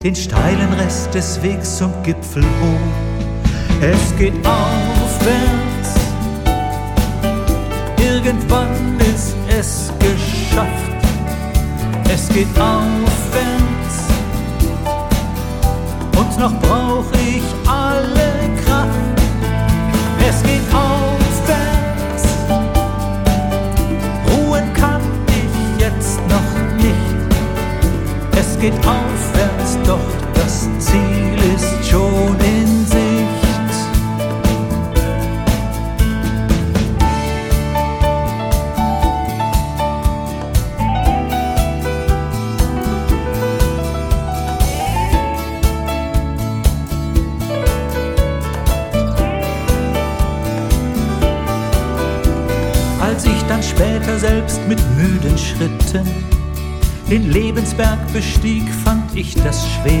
den steilen Rest des Wegs zum Gipfel hoch. Es geht aufwärts, irgendwann ist es geschafft. Es geht aufwärts und noch brauch ich alle Kraft. Es geht aufwärts, ruhen kann ich jetzt noch nicht. Es geht aufwärts, doch das Ziel ist schon in Sicht. Als ich dann später selbst mit müden Schritten den Lebensberg bestieg, fand ich das schwer.